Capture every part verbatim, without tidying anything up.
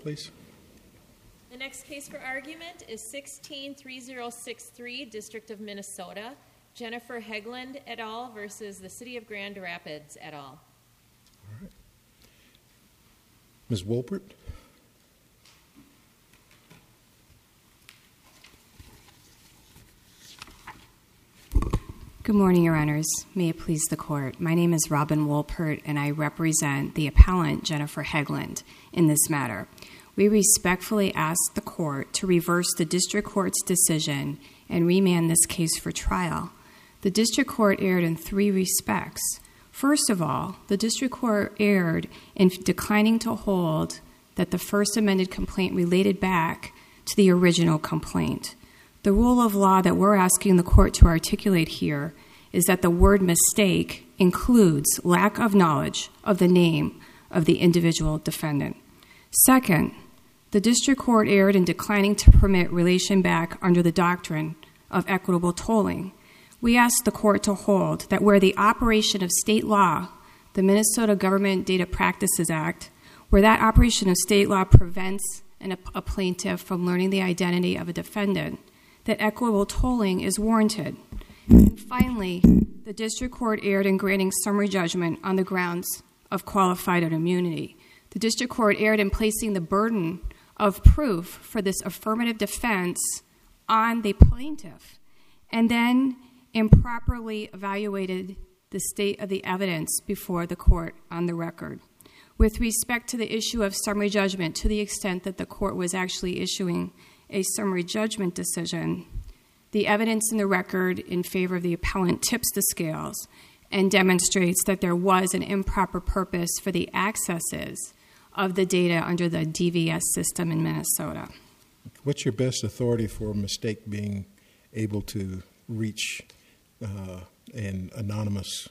please. The next case for argument is sixteen three zero six three, District of Minnesota, Jennifer Hegland et al. Versus the City of Grand Rapids et al. All right. Miz Wolpert. Good morning, Your Honors. May it please the Court. My name is Robin Wolpert, and I represent the appellant, Jennifer Hegland, in this matter. We respectfully ask the Court to reverse the District Court's decision and remand this case for trial. The District Court erred in three respects. First of all, the District Court erred in declining to hold that the first amended complaint related back to the original complaint. The rule of law that we're asking the Court to articulate here is that the word mistake includes lack of knowledge of the name of the individual defendant. Second, the District Court erred in declining to permit relation back under the doctrine of equitable tolling. We ask the Court to hold that where the operation of state law, the Minnesota Government Data Practices Act, where that operation of state law prevents an, a plaintiff from learning the identity of a defendant, that equitable tolling is warranted. And finally, the District Court erred in granting summary judgment on the grounds of qualified immunity. The District Court erred in placing the burden of proof for this affirmative defense on the plaintiff, and then improperly evaluated the state of the evidence before the Court on the record. With respect to the issue of summary judgment, to the extent that the Court was actually issuing a summary judgment decision, the evidence in the record in favor of the appellant tips the scales and demonstrates that there was an improper purpose for the accesses of the data under the D V S system in Minnesota. What's your best authority for a mistake being able to reach uh, an anonymous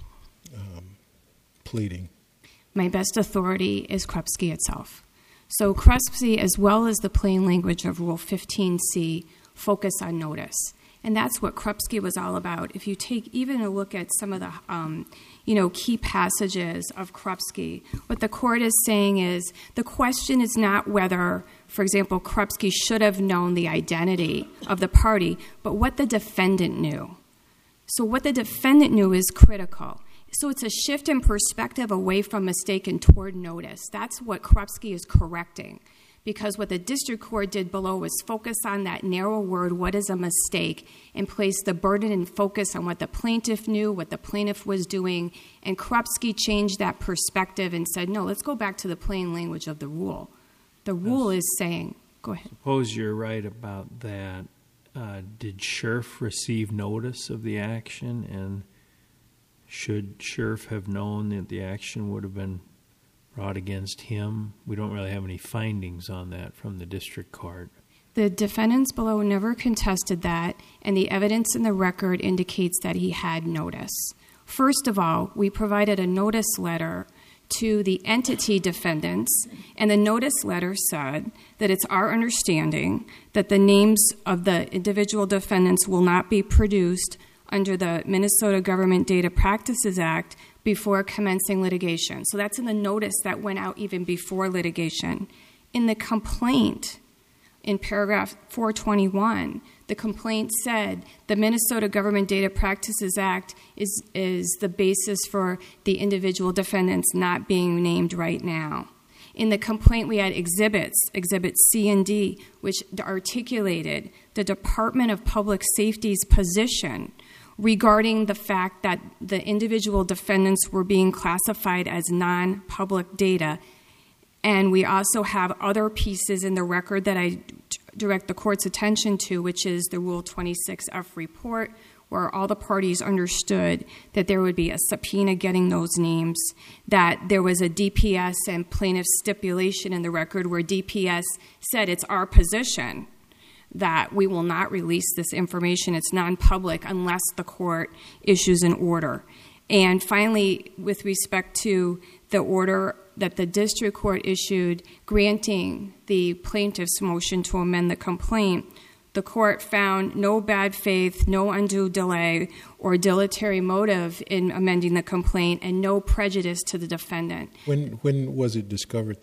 um, pleading? My best authority is Krupski itself. So Krupski, as well as the plain language of Rule fifteen C, focus on notice. And that's what Krupski was all about. If you take even a look at some of the um, you know, key passages of Krupski, what the Court is saying is the question is not whether, for example, Krupski should have known the identity of the party, but what the defendant knew. So what the defendant knew is critical. So it's a shift in perspective away from mistake and toward notice. That's what Krupski is correcting. Because what the District Court did below was focus on that narrow word, what is a mistake, and place the burden and focus on what the plaintiff knew, what the plaintiff was doing. And Krupski changed that perspective and said, no, let's go back to the plain language of the rule. The rule is saying, go ahead. Suppose you're right about that. Uh, did Scherf receive notice of the action, and should Scherf have known that the action would have been brought against him? We don't really have any findings on that from the District Court. The defendants below never contested that, and the evidence in the record indicates that he had notice. First of all, we provided a notice letter to the entity defendants, and the notice letter said that it's our understanding that the names of the individual defendants will not be produced under the Minnesota Government Data Practices Act before commencing litigation. So that's in the notice that went out even before litigation. In the complaint, in paragraph four twenty-one, the complaint said the Minnesota Government Data Practices Act is, is the basis for the individual defendants not being named right now. In the complaint, we had exhibits, Exhibits C and D, which articulated the Department of Public Safety's position regarding the fact that the individual defendants were being classified as non-public data. And we also have other pieces in the record that I direct the Court's attention to, which is the Rule twenty-six F report, where all the parties understood that there would be a subpoena getting those names, that there was a D P S and plaintiff stipulation in the record where D P S said it's our position that we will not release this information. It's non-public unless the Court issues an order. And finally, with respect to the order that the District Court issued granting the plaintiff's motion to amend the complaint, the Court found no bad faith, no undue delay, or dilatory motive in amending the complaint, and no prejudice to the defendant. When when was it discovered that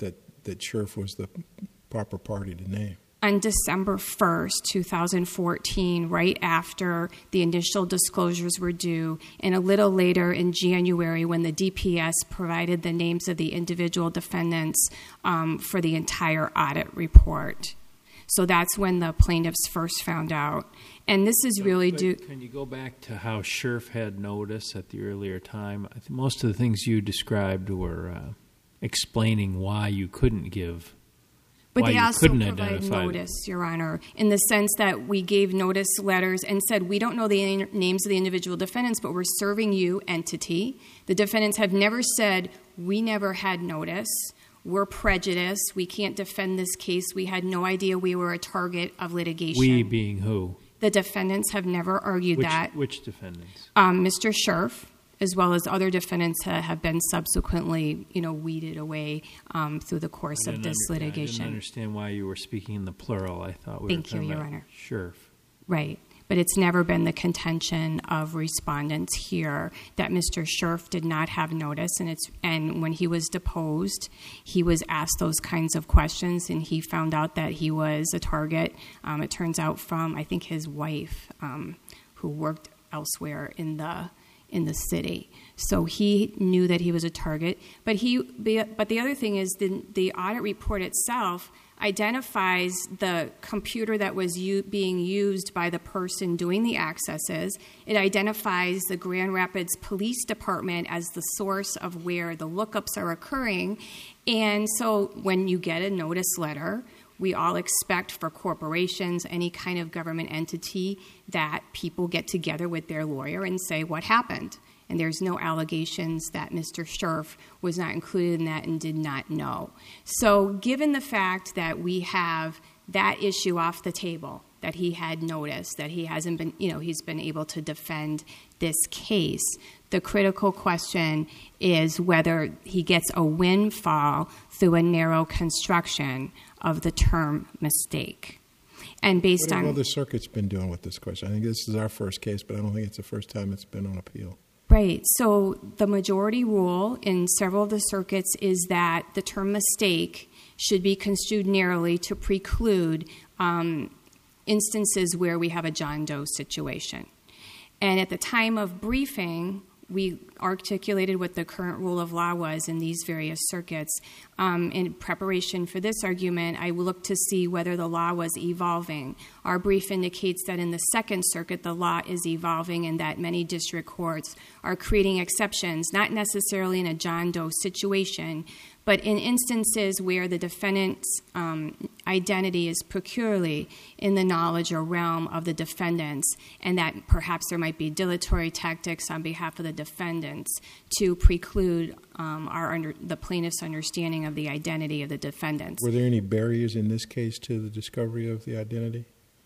that Sheriff was the proper party to name? On December first, two thousand fourteen, right after the initial disclosures were due, and a little later in January when the D P S provided the names of the individual defendants um, for the entire audit report. So that's when the plaintiffs first found out. And this is really due... Can you go back to how Sheriff had notice at the earlier time? I think most of the things you described were uh, explaining why you couldn't give... But Why they you also couldn't provide identify notice, Your Honor, in the sense that we gave notice letters and said, we don't know the in- names of the individual defendants, but we're serving you, entity. The defendants have never said, we never had notice. We're prejudiced. We can't defend this case. We had no idea we were a target of litigation. We being who? The defendants have never argued Which, that. which defendants? Um, Mister Sheriff, as well as other defendants that have been subsequently, you know, weeded away um, through the course of this under, litigation. I didn't understand why you were speaking in the plural. I thought we Thank were talking you, Your about Honor. Sheriff. Right. But it's never been the contention of respondents here that Mister Sheriff did not have notice. And it's and when he was deposed, he was asked those kinds of questions, and he found out that he was a target. Um, it turns out from, I think, his wife, um, who worked elsewhere in the in the city. So he knew that he was a target. But he, but the other thing is the, the audit report itself identifies the computer that was u- being used by the person doing the accesses. It identifies the Grand Rapids Police Department as the source of where the lookups are occurring. And so when you get a notice letter, we all expect for corporations, any kind of government entity, that people get together with their lawyer and say what happened. And there's no allegations that Mister Sheriff was not included in that and did not know. So given the fact that we have that issue off the table, that he had noticed, that he hasn't been, you know, he's been able to defend this case, the critical question is whether he gets a windfall through a narrow construction of the term mistake. And based what on... What have other circuits been doing with this question? I think this is our first case, but I don't think it's the first time it's been on appeal. Right. So the majority rule in several of the circuits is that the term mistake should be construed narrowly to preclude um, instances where we have a John Doe situation. And at the time of briefing, we articulated what the current rule of law was in these various circuits. Um, in preparation for this argument, I looked to see whether the law was evolving. Our brief indicates that in the Second Circuit, the law is evolving and that many district courts are creating exceptions, not necessarily in a John Doe situation, but in instances where the defendant's um, identity is peculiarly in the knowledge or realm of the defendants, and that perhaps there might be dilatory tactics on behalf of the defendants to preclude um, our under, the plaintiff's understanding of the identity of the defendants. Were there any barriers in this case to the discovery of the identity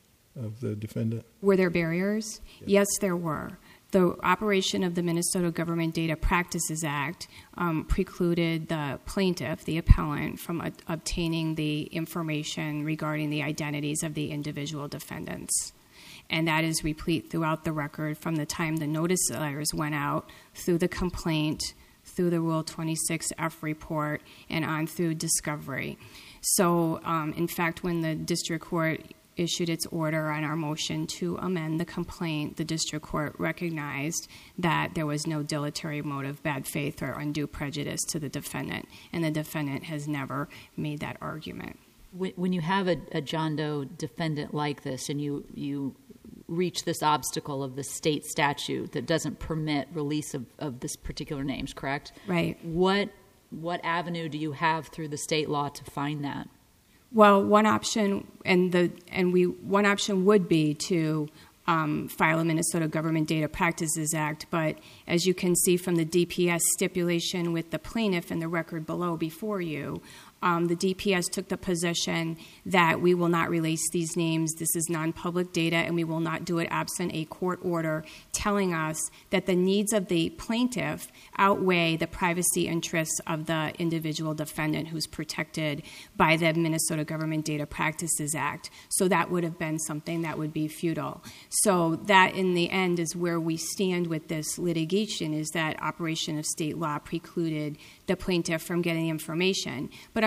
of the defendant? Were there barriers? Yes, yes there were. The operation of the Minnesota Government Data Practices Act um, precluded the plaintiff, the appellant, from a- obtaining the information regarding the identities of the individual defendants. And that is replete throughout the record from the time the notice letters went out, through the complaint, through the Rule twenty-six F report, and on through discovery. So, um, in fact, when the district court issued its order on our motion to amend the complaint, the district court recognized that there was no dilatory motive, bad faith, or undue prejudice to the defendant, and the defendant has never made that argument. When you have a, a John Doe defendant like this and you, you reach this obstacle of the state statute that doesn't permit release of, of this particular names, correct? Right. What, what avenue do you have through the state law to find that? Well, one option, and the and we one option would be to um, file a Minnesota Government Data Practices Act, but as you can see from the D P S stipulation with the plaintiff and the record below before you, um, the D P S took the position that we will not release these names. This is non-public data, and we will not do it absent a court order telling us that the needs of the plaintiff outweigh the privacy interests of the individual defendant who's protected by the Minnesota Government Data Practices Act. So that would have been something that would be futile. So that, in the end, is where we stand with this litigation, is that operation of state law precluded the plaintiff from getting information. But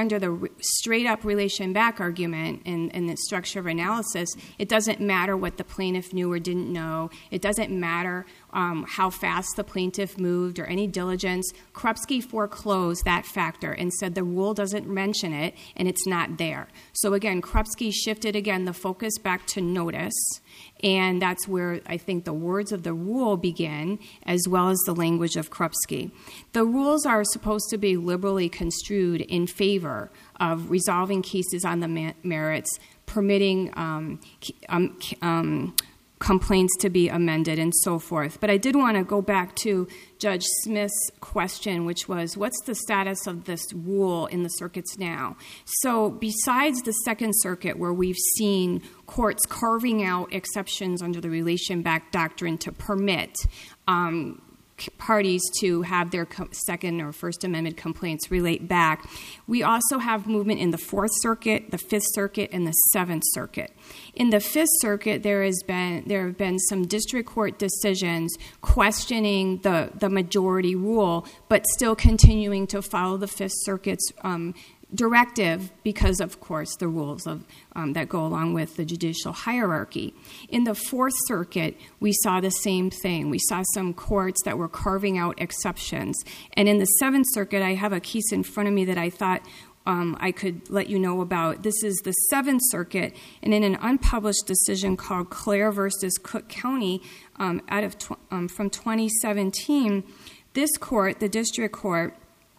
under the straight-up relation back argument and, and the structure of analysis, it doesn't matter what the plaintiff knew or didn't know. It doesn't matter um, how fast the plaintiff moved or any diligence. Krupski foreclosed that factor and said the rule doesn't mention it and it's not there. So again, Krupski shifted again the focus back to notice, and that's where I think the words of the rule begin, as well as the language of Krupski. The rules are supposed to be liberally construed in favor of resolving cases on the merits, permitting um, um, um, complaints to be amended and so forth. But I did want to go back to Judge Smith's question, which was, what's the status of this rule in the circuits now? So besides the Second Circuit, where we've seen courts carving out exceptions under the relation back doctrine to permit um, parties to have their Second or First Amendment complaints relate back, we also have movement in the Fourth Circuit, the Fifth Circuit, and the Seventh Circuit. In the Fifth Circuit, there has been there have been some district court decisions questioning the, the majority rule, but still continuing to follow the Fifth Circuit's um, directive because, of course, the rules of um, that go along with the judicial hierarchy. In the Fourth Circuit, we saw the same thing. We saw some courts that were carving out exceptions. And in the Seventh Circuit, I have a case in front of me that I thought um, I could let you know about. This is the Seventh Circuit, and in an unpublished decision called Clare versus Cook County um, out of tw- um, from twenty seventeen, this court, the district court,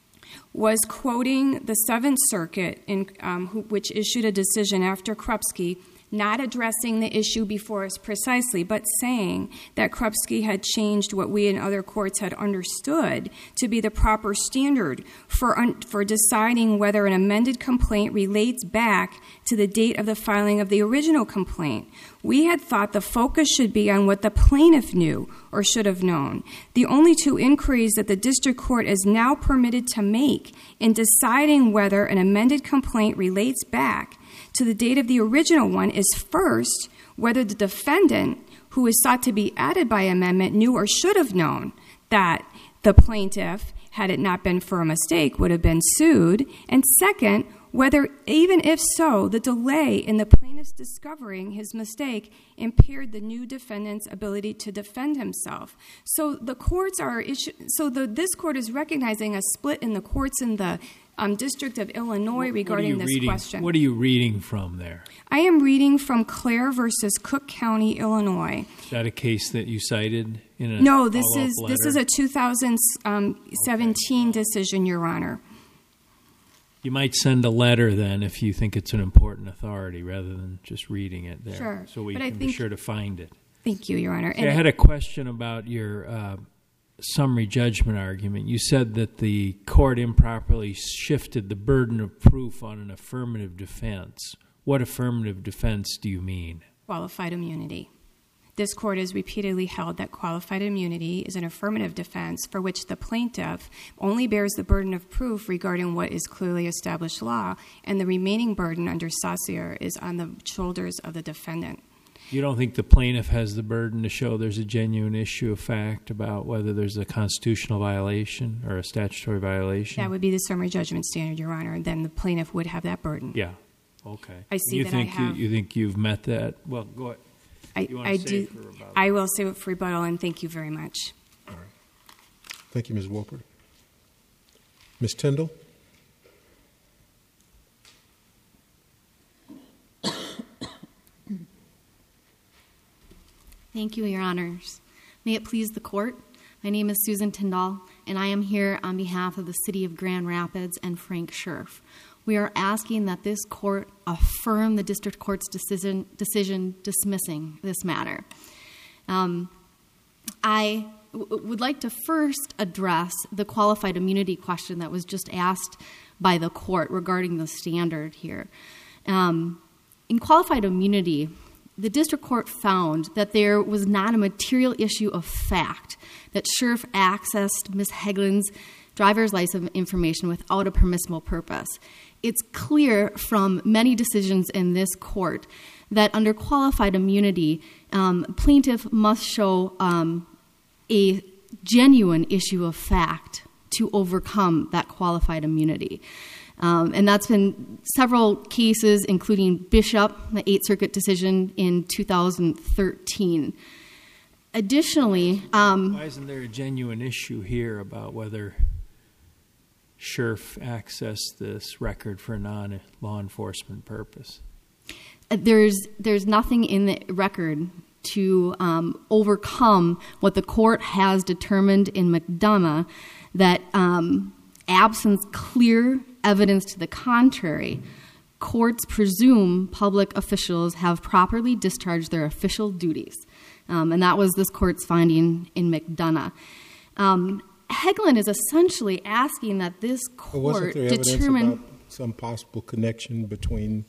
was quoting the Seventh Circuit, in, um, who, which issued a decision after Krupski, not addressing the issue before us precisely, but saying that Krupski had changed what we in other courts had understood to be the proper standard for un- for deciding whether an amended complaint relates back to the date of the filing of the original complaint. We had thought the focus should be on what the plaintiff knew or should have known. The only two inquiries that the district court is now permitted to make in deciding whether an amended complaint relates back to the date of the original one is first, whether the defendant, who is sought to be added by amendment, knew or should have known that the plaintiff, had it not been for a mistake, would have been sued, and second, whether, even if so, the delay in the plaintiff's discovering his mistake impaired the new defendant's ability to defend himself. So the courts are issu- so the, this court is recognizing a split in the courts in the um, District of Illinois what, regarding what this reading, question. What are you reading from there? I am reading from Clare versus Cook County, Illinois. Is that a case that you cited in a No, this is letter? this is a two thousand seventeen okay. decision, Your Honor. You might send a letter then if you think it's an important authority rather than just reading it there. Sure. So we But I can be think- sure to find it. Thank you, Your Honor. See, I had a question about your uh, summary judgment argument. You said that the court improperly shifted the burden of proof on an affirmative defense. What affirmative defense do you mean? Qualified immunity. This court has repeatedly held that qualified immunity is an affirmative defense for which the plaintiff only bears the burden of proof regarding what is clearly established law, and the remaining burden under Saussure is on the shoulders of the defendant. You don't think the plaintiff has the burden to show there's a genuine issue of fact about whether there's a constitutional violation or a statutory violation? That would be the summary judgment standard, Your Honor, and then the plaintiff would have that burden. Yeah. Okay. I see you that think I have... You, you think you've met that? Well, go ahead. I, You want I to do. save for rebuttal? I will save it for rebuttal, and thank you very much. All right. Thank you, Miz Wolpert. Miz Tyndall? Thank you, Your Honors. May it please the Court, my name is Susan Tyndall, and I am here on behalf of the City of Grand Rapids and Frank Scherf. We are asking that this court affirm the district court's decision, decision dismissing this matter. Um, I w- would like to first address the qualified immunity question that was just asked by the court regarding the standard here. Um, in qualified immunity, the district court found that there was not a material issue of fact that Scherf accessed Miz Hegland's driver's license information without a permissible purpose. It's clear from many decisions in this court that under qualified immunity, um, plaintiff must show um, a genuine issue of fact to overcome that qualified immunity. Um, and that's been several cases, including Bishop, the Eighth Circuit decision in two thousand thirteen. Additionally, um, why isn't there a genuine issue here about whether Scherf accessed this record for a non-law enforcement purpose? There's there's nothing in the record to um, overcome what the court has determined in McDonough, that um, absence clear evidence to the contrary, courts presume public officials have properly discharged their official duties. Um, and that was this court's finding in McDonough. Um, Hegland is essentially asking that this court well, wasn't there evidence determine about some possible connection between,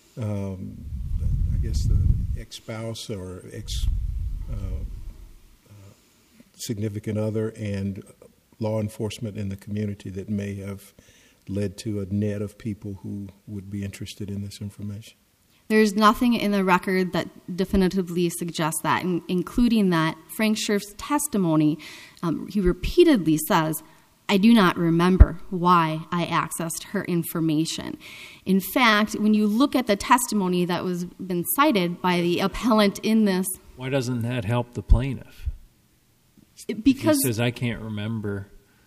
um, I guess, the ex-spouse or ex uh, uh, significant other and law enforcement in the community that may have led to a net of people who would be interested in this information? There's nothing in the record that definitively suggests that, in, including that Frank Scherf's testimony. Um, he repeatedly says, I do not remember why I accessed her information. In fact, when you look at the testimony that was been cited by the appellant in this... Why doesn't that help the plaintiff? Because... He says, I can't remember.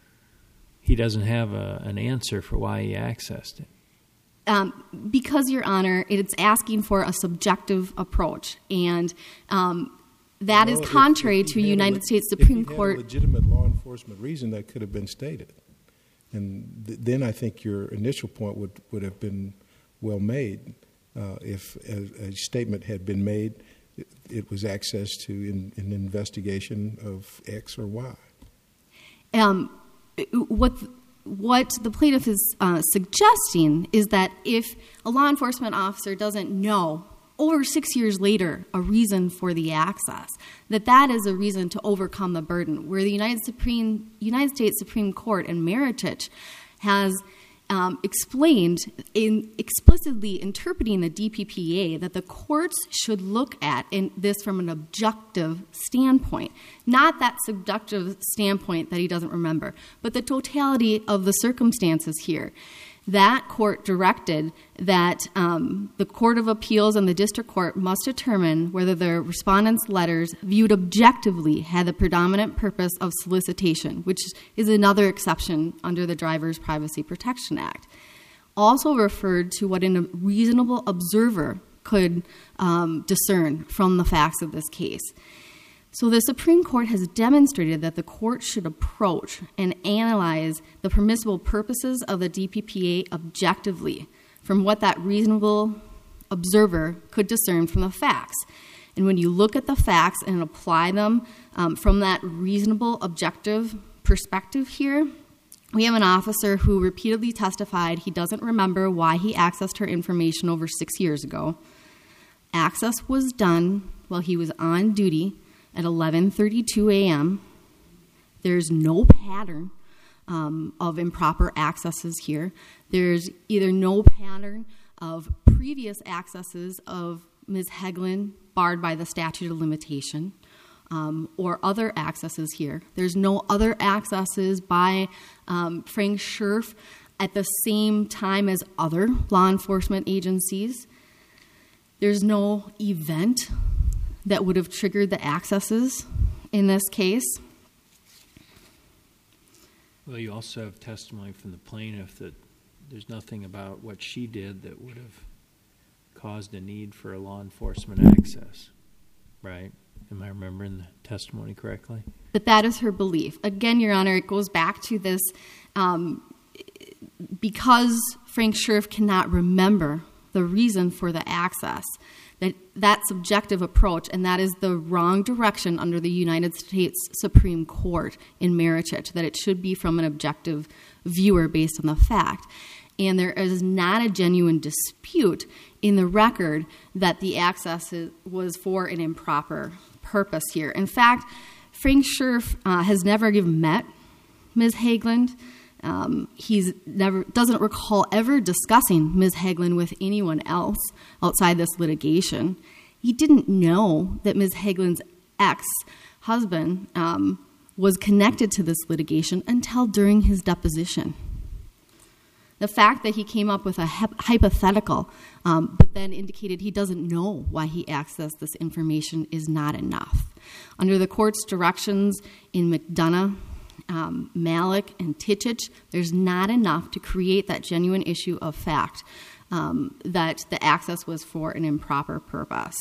He doesn't have a, an answer for why he accessed it. Um, because, Your Honor, it's asking for a subjective approach, and um, that well, is contrary if, if to a United le- States Supreme if he Court. Had a legitimate law enforcement reason that could have been stated, and th- then I think your initial point would, would have been well made. Uh, if a, a statement had been made, it, it was access to in, an investigation of X or Y. Um, what what the plaintiff is uh, suggesting is that if a law enforcement officer doesn't know over six years later a reason for the access, that that is a reason to overcome the burden. Where the United Supreme United States Supreme Court in Meritich has um, explained in explicitly interpreting the D P P A that the courts should look at in this from an objective standpoint, not that subjective standpoint that he doesn't remember, but the totality of the circumstances here. That court directed that um, the Court of Appeals and the District Court must determine whether the respondent's letters viewed objectively had the predominant purpose of solicitation, which is another exception under the Driver's Privacy Protection Act. Also referred to what a reasonable observer could um, discern from the facts of this case. So the Supreme Court has demonstrated that the court should approach and analyze the permissible purposes of the D P P A objectively from what that reasonable observer could discern from the facts. And when you look at the facts and apply them um, from that reasonable objective perspective here, we have an officer who repeatedly testified he doesn't remember why he accessed her information over six years ago. Access was done while he was on duty at eleven thirty-two a.m. There's no pattern um, of improper accesses here. There's either no pattern of previous accesses of Miz Hegland barred by the statute of limitation um, or other accesses here. There's no other accesses by um, Frank Scherf at the same time as other law enforcement agencies. There's no event that would have triggered the accesses in this case. Well, you also have testimony from the plaintiff that there's nothing about what she did that would have caused a need for a law enforcement access, right? Am I remembering the testimony correctly? But that is her belief. Again, Your Honor, it goes back to this, um, because Frank Scherf cannot remember the reason for the access, that that subjective approach, and that is the wrong direction under the United States Supreme Court in Meritich, that it should be from an objective viewer based on the fact. And there is not a genuine dispute in the record that the access was for an improper purpose here. In fact, Frank Scherf uh, has never even met Miz Hegland. Um, he's never doesn't recall ever discussing Miz Hegland with anyone else outside this litigation. He didn't know that Miz Hegland's ex-husband um, was connected to this litigation until during his deposition. The fact that he came up with a hypothetical, um, but then indicated he doesn't know why he accessed this information is not enough. Under the court's directions in McDonough, um, Malik, and Titchich, there's not enough to create that genuine issue of fact um, that the access was for an improper purpose.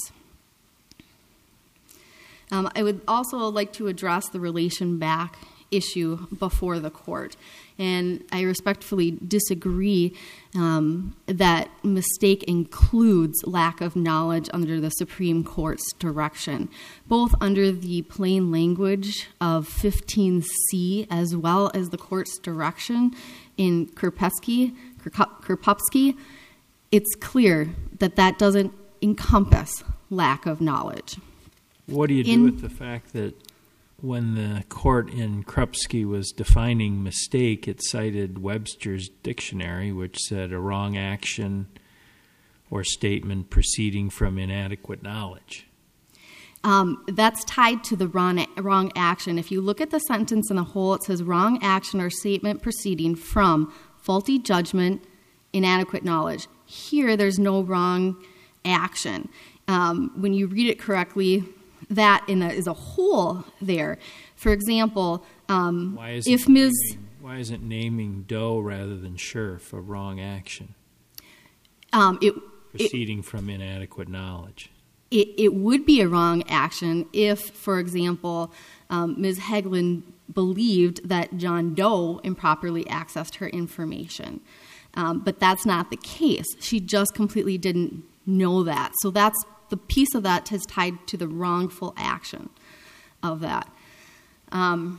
Um, I would also like to address the relation back issue before the court. And I respectfully disagree um, that mistake includes lack of knowledge under the Supreme Court's direction, both under the plain language of fifteen C as well as the court's direction in Kirpetsky, Kirpupsky. It's clear that that doesn't encompass lack of knowledge. What do you do in, with the fact that when the court in Krupski was defining mistake, it cited Webster's dictionary, which said a wrong action or statement proceeding from inadequate knowledge? Um, that's tied to the wrong, wrong action. If you look at the sentence in the whole, it says wrong action or statement proceeding from faulty judgment, inadequate knowledge. Here, there's no wrong action. Um, when you read it correctly, that in a, is a whole there. For example, um, why if Miz Naming, why isn't naming Doe rather than Scherf a wrong action? Um, it, Proceeding it, from inadequate knowledge. It, it would be a wrong action if, for example, um, Miz Hegland believed that John Doe improperly accessed her information. Um, but that's not the case. She just completely didn't know that. So that's the piece of that is tied to the wrongful action of that. Um,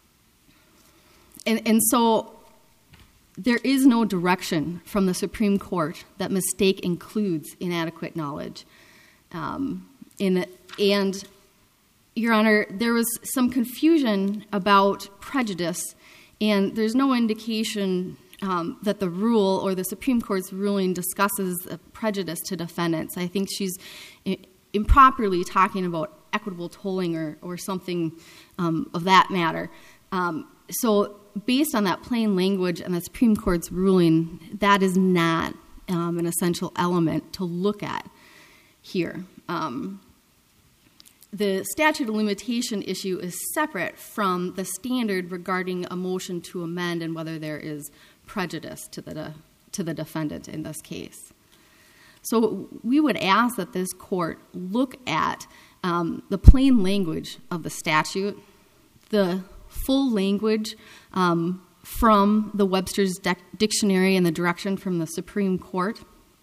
and, and so there is no direction from the Supreme Court that mistake includes inadequate knowledge. Um, in the, and, Your Honor, there was some confusion about prejudice, and there's no indication um, that the rule or the Supreme Court's ruling discusses prejudice to defendants. I think she's improperly talking about equitable tolling or, or something um, of that matter. Um, so based on that plain language and the Supreme Court's ruling, that is not um, an essential element to look at here. Um, the statute of limitation issue is separate from the standard regarding a motion to amend and whether there is prejudice to the to the defendant in this case. So we would ask that this court look at um, the plain language of the statute, the full language um, from the Webster's de- Dictionary and the direction from the Supreme Court,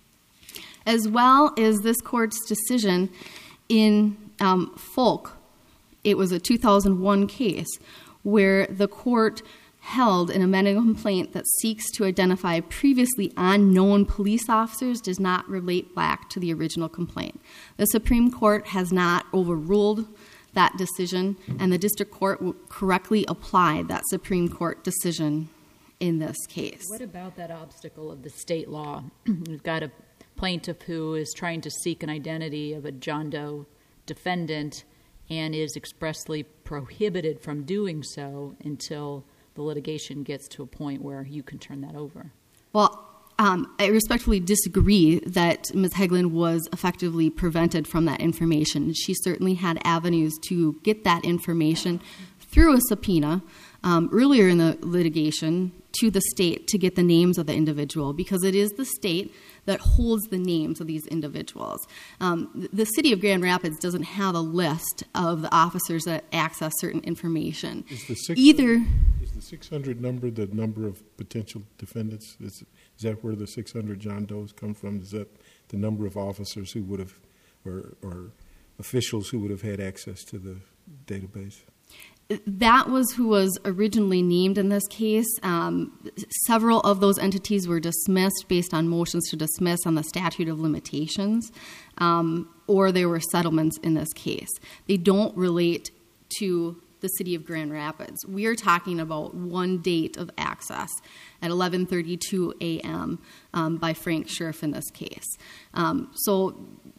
as well as this court's decision in um, Folk. It was a two thousand one case where the court held an amended complaint that seeks to identify previously unknown police officers does not relate back to the original complaint. The Supreme Court has not overruled that decision, and the district court correctly applied that Supreme Court decision in this case. What about that obstacle of the state law? We've got a plaintiff who is trying to seek an identity of a John Doe defendant and is expressly prohibited from doing so until the litigation gets to a point where you can turn that over. Well, um, I respectfully disagree that Miz Hegland was effectively prevented from that information. She certainly had avenues to get that information through a subpoena um, earlier in the litigation to the state to get the names of the individual, because it is the state that holds the names of these individuals. Um, the city of Grand Rapids doesn't have a list of the officers that access certain information. Is the six, Either is the six hundred number the number of potential defendants? Is, is that where the six hundred John Does come from? Is that the number of officers who would have, or, or officials who would have had access to the database? That was who was originally named in this case. Um, several of those entities were dismissed based on motions to dismiss on the statute of limitations, um, or there were settlements in this case. They don't relate to the city of Grand Rapids. We are talking about one date of access at eleven thirty-two a.m. Um, by Frank Scherf in this case. Um, so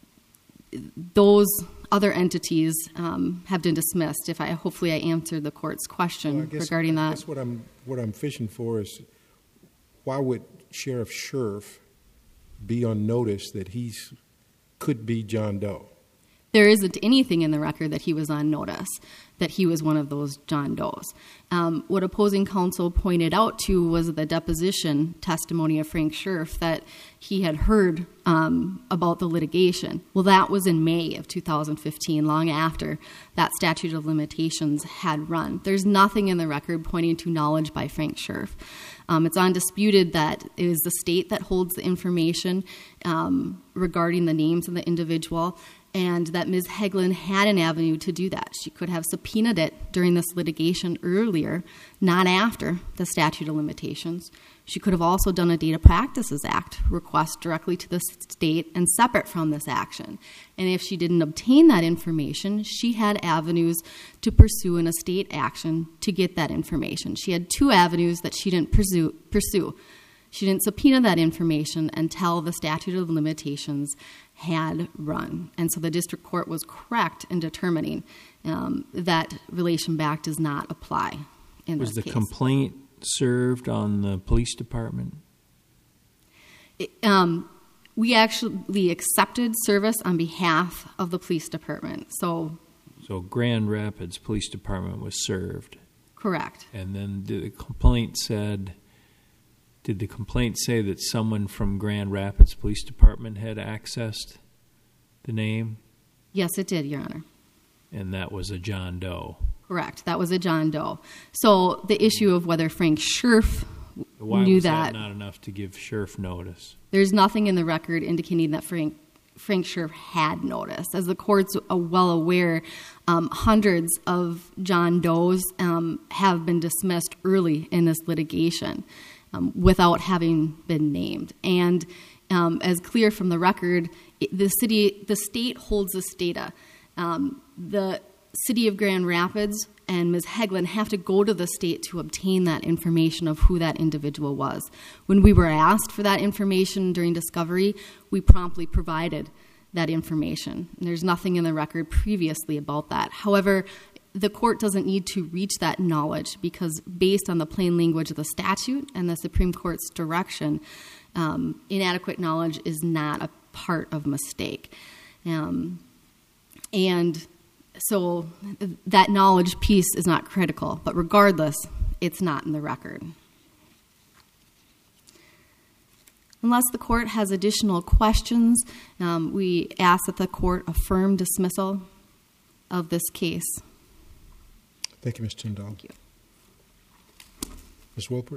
those other entities um, have been dismissed. If I hopefully I answered the court's question well, I guess, regarding I that. guess what I'm what I'm fishing for is why would Sheriff Scherf be on notice that he's could be John Doe? There isn't anything in the record that he was on notice, that he was one of those John Does. Um, what opposing counsel pointed out to was the deposition testimony of Frank Scherf that he had heard um, about the litigation. Well, that was in May of two thousand fifteen, long after that statute of limitations had run. There's nothing in the record pointing to knowledge by Frank Scherf. Um, it's undisputed that it is the state that holds the information um, regarding the names of the individual, and that Miz Hegland had an avenue to do that. She could have subpoenaed it during this litigation earlier, not after the statute of limitations. She could have also done a Data Practices Act request directly to the state and separate from this action. And if she didn't obtain that information, she had avenues to pursue an estate action to get that information. She had two avenues that she didn't pursue. pursue. She didn't subpoena that information until the statute of limitations had run. And so the district court was correct in determining um, that relation back does not apply in this case. Was the complaint served on the police department? It, um, we actually accepted service on behalf of the police department. So, so Grand Rapids Police Department was served. Correct. And then the complaint said... Did the complaint say that someone from Grand Rapids Police Department had accessed the name? Yes, it did, Your Honor. And that was a John Doe? Correct. That was a John Doe. So the issue of whether Frank Scherf Why knew was that, that not enough to give Scherf notice? There's nothing in the record indicating that Frank Frank Scherf had notice. As the court's well aware, um, hundreds of John Does um, have been dismissed early in this litigation. Um, without having been named. And um, as clear from the record, it, the city, the state holds this data. Um, the city of Grand Rapids and Miz Hegland have to go to the state to obtain that information of who that individual was. When we were asked for that information during discovery, we promptly provided that information. And there's nothing in the record previously about that. However, the court doesn't need to reach that knowledge because based on the plain language of the statute and the Supreme Court's direction, um, inadequate knowledge is not a part of mistake. Um, and so that knowledge piece is not critical, but regardless, it's not in the record. Unless the court has additional questions, um, we ask that the court affirm dismissal of this case. Thank you, Miz Tyndall. Thank you. Miz Wolpert?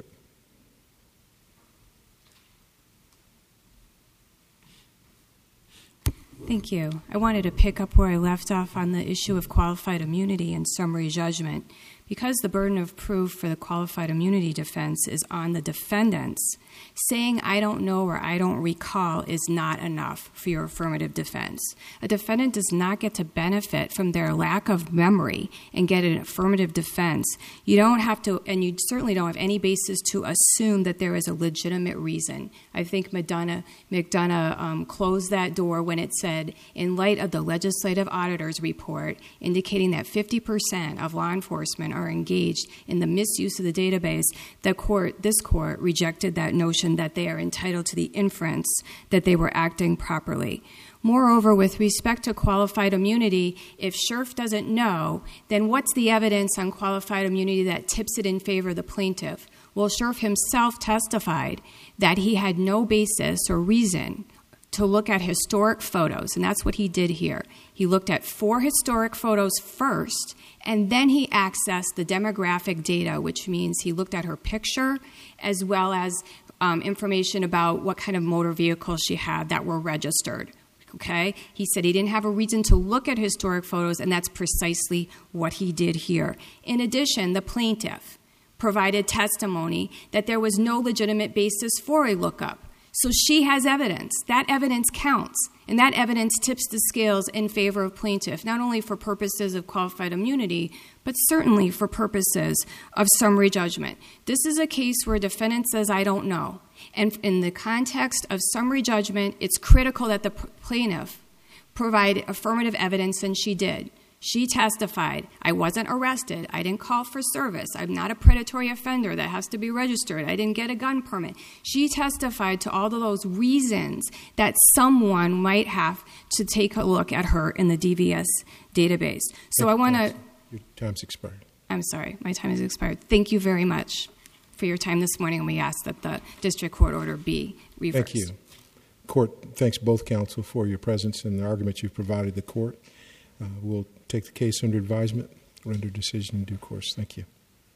Thank you. I wanted to pick up where I left off on the issue of qualified immunity and summary judgment. Because the burden of proof for the qualified immunity defense is on the defendants, saying I don't know or I don't recall is not enough for your affirmative defense. A defendant does not get to benefit from their lack of memory and get an affirmative defense. You don't have to, and you certainly don't have any basis to assume that there is a legitimate reason. I think McDonough, McDonough um, closed that door when it said, in light of the legislative auditor's report indicating that fifty percent of law enforcement are engaged in the misuse of the database, the court, this court rejected that notion that they are entitled to the inference that they were acting properly. Moreover, with respect to qualified immunity, if Scherf doesn't know, then what's the evidence on qualified immunity that tips it in favor of the plaintiff? Well, Scherf himself testified that he had no basis or reason to look at historic photos, and that's what he did here. He looked at four historic photos first, and then he accessed the demographic data, which means he looked at her picture as well as um, information about what kind of motor vehicles she had that were registered. Okay? He said he didn't have a reason to look at historic photos, and that's precisely what he did here. In addition, the plaintiff provided testimony that there was no legitimate basis for a lookup. So she has evidence. That evidence counts, and that evidence tips the scales in favor of plaintiff, not only for purposes of qualified immunity, but certainly for purposes of summary judgment. This is a case where a defendant says, I don't know. And in the context of summary judgment, it's critical that the plaintiff provide affirmative evidence, and she did. She testified, I wasn't arrested. I didn't call for service. I'm not a predatory offender that has to be registered. I didn't get a gun permit. She testified to all of those reasons that someone might have to take a look at her in the D V S database. So I want to... Your time's expired. I'm sorry, my time has expired. Thank you very much for your time this morning, and we ask that the district court order be reversed. Thank you. Court thanks both counsel for your presence and the argument you've provided the court. Uh, we'll take the case under advisement, render decision in due course. Thank you.